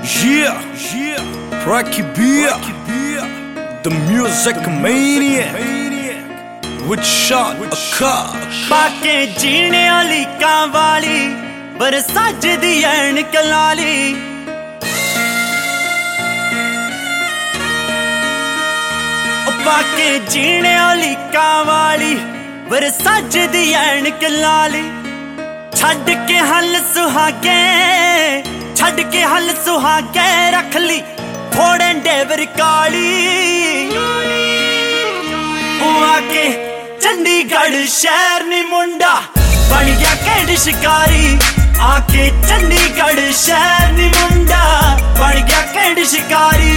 Rocky Beer, the music maniac, with shot Akash. पाके जीने वाली कांवाली बरसाज दी ऐनक लाली पाके जीने वाली कांवाली बरसाज दी ऐनक लाली छड़ के हल सुहागे रख ली थोड़े डेवर काली आके चंडीगढ़ शहर नी मुंडा बन गया कैंड शिकारी आके चंडीगढ़ शहर नी मुंडा बन गया कैंड शिकारी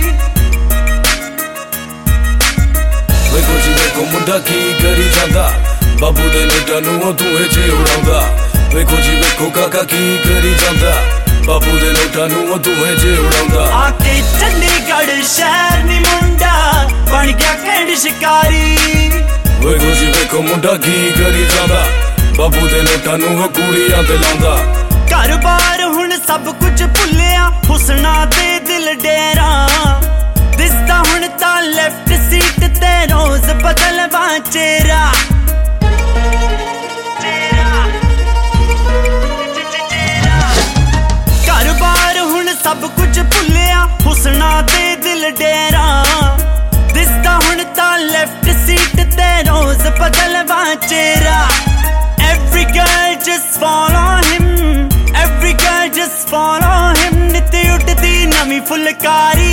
वेखो जी वेखो मुंडा की करी जांदा बाबू दे नोटा नू तू जे उड़ांदा वेखो जी वेखो काका की करी जांदा बाबू दे नोटा नू तू जे उड़ांदा आके चंडीगढ़ शहर नी मुंडा बन गया कैंड शिकारी वेखो जी वेखो मुंडा की करी जांदा बाबू दे नोटा नू कूड़ियां ते लांदा घर बार हुण सब कुछ भुलिया हुसना दे दिल डेरा दिसदा हुण तां लेफ्ट सीट ते रोज बदलवा चेहरा घर बार हुण सब कुछ भुलिया हुसना दे दिल डेरा दिसदा हुण तां लेफ्ट सीट ते रोज बदलवा चेहरा Every girl just follow him Every girl just follow him नित उठदी नवी फुलकारी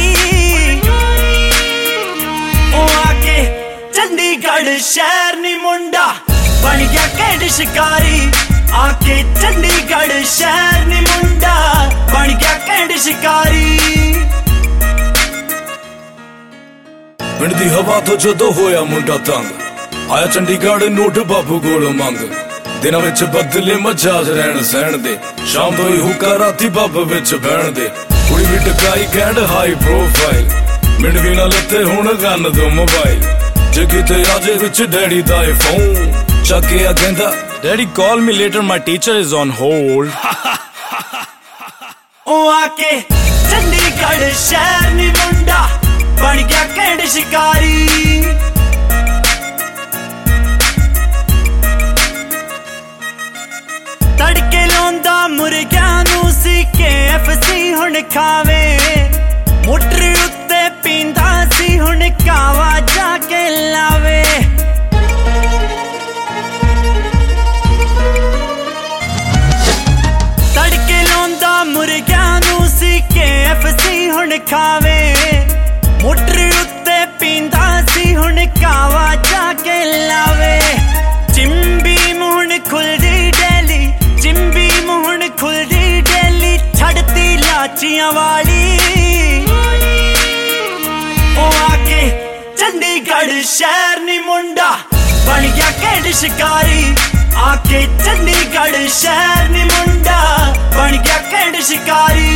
ओ आके चंडीगढ़ शहर नी मुंडा बन गया कैंड शिकारी आके चंडीगढ़ शहर नी मुंडा बन गया कैंड शिकारी पिंड दी हवा तो जदों होया मुंडा तंग आया चंडीगढ़ नोट बाबू कोल मंग दिनां विच बदले मजाज रहन सहन दे शाम तो ही हुक्का राती पब विच बहन दे कुड़ी भी टकाई कैंड हाई प्रोफाइल मिंट भी ना लत्ते हुण गन दो मोबाइल जे किते आजे विच डैडी दा फोन चके आ कहंदा daddy call me later my teacher is on hold ओ आके चंडीगढ़ शहर नी मुंडा बन गया कैंड शिकारी तड़के लांदा मुर्गियां नू सी KFC हुण खावे मोटर उत्ते पींदा सी हुण कावा जाके लावे तड़के लांदा मुर्गियां नू सी KFC हुण खावे मोटर उत्ते पींदा सी हुण कावा जाके लावे चिंबी मुहण खुलदी डेली चिंबी मुहण खुलदी डेली छड़ती लाचियां वाली ओ आके चंडीगढ़ शहर नी मुंडा बन गया कैंड शिकारी आके चंडीगढ़ शहर नी मुंडा बन गया कैंड शिकारी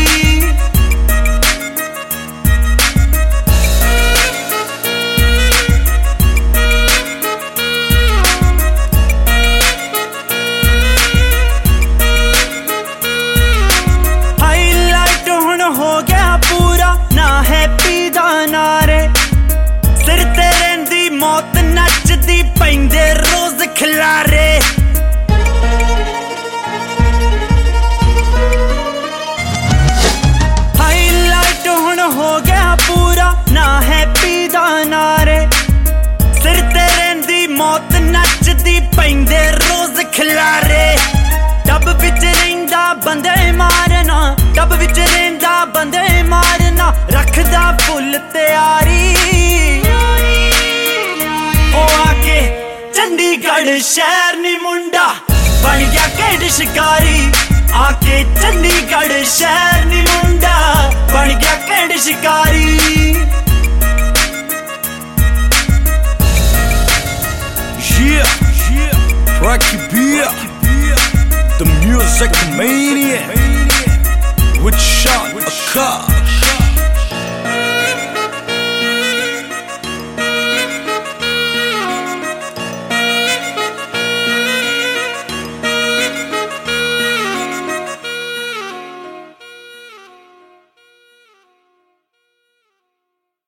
मौत नचदी पैंदे रोज खिलारे हाईलाइट हुण हो गया पूरा ना हैप्पी दा नारे सिर ते रहिंदी मौत नचदी पैंदे रोज खिलारे डब विच रहिंदा बंदे मारना डब विच रहिंदा बंदे मारना रखदा फुल तैयारी ओ आके चंडीगढ़ शहर नी मुंडा बन गया कैंड शिकारी आके चंडीगढ़ शहर नी मुंडा बन गया कैंड शिकारी Rocky Beer, the music maniac, with shot Akash.